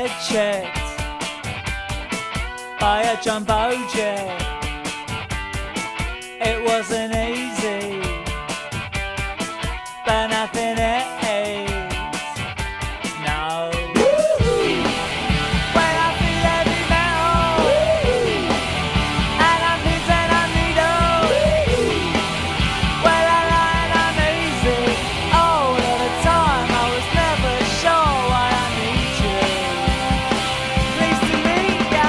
get checked by a jumbo jet. It wasn't easy, but nothing is. No. When I feel heavy metal, and I'm pins and I'm needles, well I lie and I'm easy. All of the time I was never sure why I need you. Pleased to meet ya.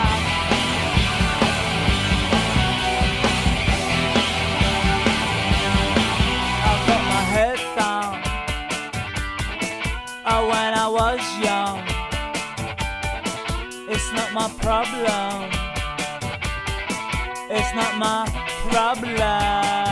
I've got my head down. Oh, when I was young, it's not my problem. It's not my problem.